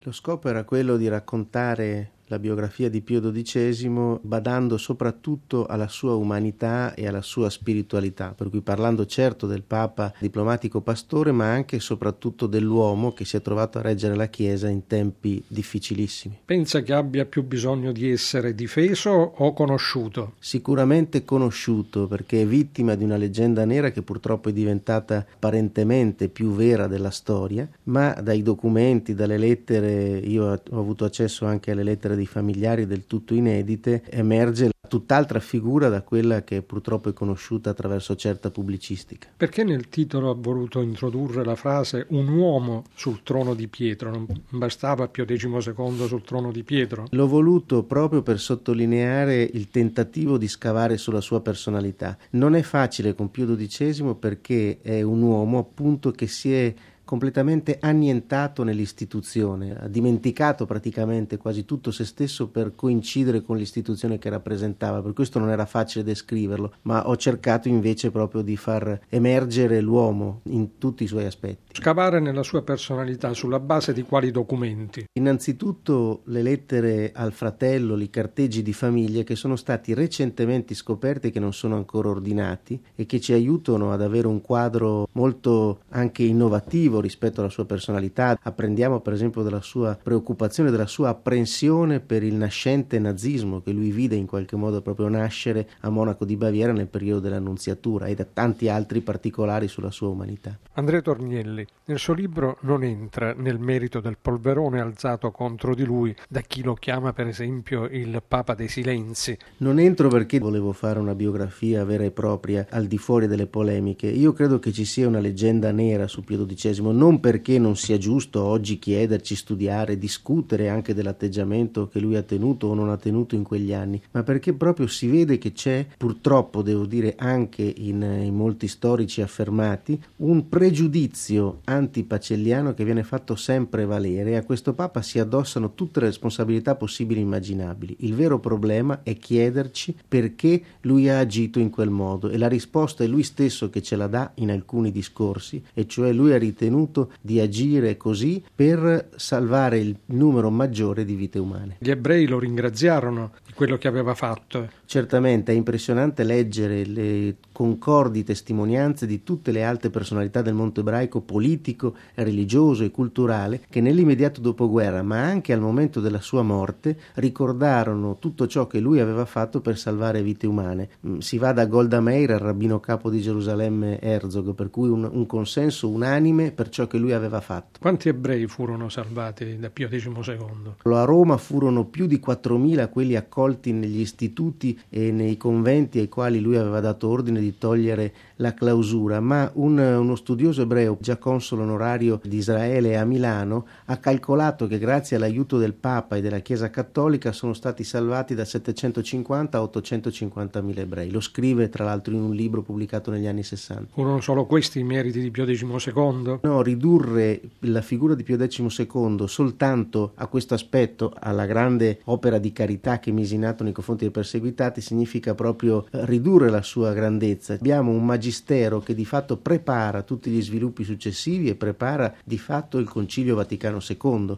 Lo scopo era quello di raccontare la biografia di Pio XII badando soprattutto alla sua umanità e alla sua spiritualità, per cui parlando certo del Papa diplomatico pastore, ma anche e soprattutto dell'uomo che si è trovato a reggere la Chiesa in tempi difficilissimi. Pensa che abbia più bisogno di essere difeso o conosciuto? Sicuramente conosciuto, perché è vittima di una leggenda nera che purtroppo è diventata apparentemente più vera della storia, ma dai documenti, dalle lettere, io ho avuto accesso anche alle lettere dei familiari del tutto inedite, emerge tutt'altra figura da quella che purtroppo è conosciuta attraverso certa pubblicistica. Perché nel titolo ha voluto introdurre la frase un uomo sul trono di Pietro? Non bastava Pio XII sul trono di Pietro? L'ho voluto proprio per sottolineare il tentativo di scavare sulla sua personalità. Non è facile con Pio XII perché è un uomo appunto che si è completamente annientato nell'istituzione, ha dimenticato praticamente quasi tutto se stesso per coincidere con l'istituzione che rappresentava, per questo non era facile descriverlo, ma ho cercato invece proprio di far emergere l'uomo in tutti i suoi aspetti. Scavare nella sua personalità sulla base di quali documenti? Innanzitutto le lettere al fratello, i carteggi di famiglia che sono stati recentemente scoperti e che non sono ancora ordinati e che ci aiutano ad avere un quadro molto anche innovativo rispetto alla sua personalità. Apprendiamo per esempio della sua preoccupazione, della sua apprensione per il nascente nazismo che lui vide in qualche modo proprio nascere a Monaco di Baviera nel periodo dell'Annunziatura, e da tanti altri particolari sulla sua umanità. Andrea Tornielli, nel suo libro non entra nel merito del polverone alzato contro di lui da chi lo chiama per esempio il Papa dei Silenzi. Non entro perché volevo fare una biografia vera e propria al di fuori delle polemiche. Io credo che ci sia una leggenda nera su Pio XII, non perché non sia giusto oggi chiederci, studiare, discutere anche dell'atteggiamento che lui ha tenuto o non ha tenuto in quegli anni, ma perché proprio si vede che c'è, purtroppo devo dire anche in molti storici affermati, un pregiudizio antipacelliano che viene fatto sempre valere, e a questo Papa si addossano tutte le responsabilità possibili e immaginabili. Il vero problema è chiederci perché lui ha agito in quel modo, e la risposta è lui stesso che ce la dà in alcuni discorsi, e cioè lui ha ritenuto di agire così per salvare il numero maggiore di vite umane. Gli ebrei lo ringraziarono di quello che aveva fatto. Certamente è impressionante leggere le concordi testimonianze di tutte le alte personalità del mondo ebraico, politico, religioso e culturale, che nell'immediato dopoguerra, ma anche al momento della sua morte, ricordarono tutto ciò che lui aveva fatto per salvare vite umane. Si va da Golda Meir al rabbino capo di Gerusalemme Herzog, per cui un consenso unanime per ciò che lui aveva fatto. Quanti ebrei furono salvati da Pio XII? A Roma furono più di 4.000 quelli accolti negli istituti e nei conventi ai quali lui aveva dato ordine di togliere la clausura, ma uno studioso ebreo, già console onorario di Israele a Milano, ha calcolato che grazie all'aiuto del Papa e della Chiesa Cattolica sono stati salvati da 750 a 850.000 ebrei. Lo scrive tra l'altro in un libro pubblicato negli anni 60. Furono solo questi i meriti di Pio XII? No, ridurre la figura di Pio XII soltanto a questo aspetto, alla grande opera di carità che mise in atto nei confronti dei perseguitati, significa proprio ridurre la sua grandezza. Abbiamo un magistero che di fatto prepara tutti gli sviluppi successivi e prepara di fatto il Concilio Vaticano II.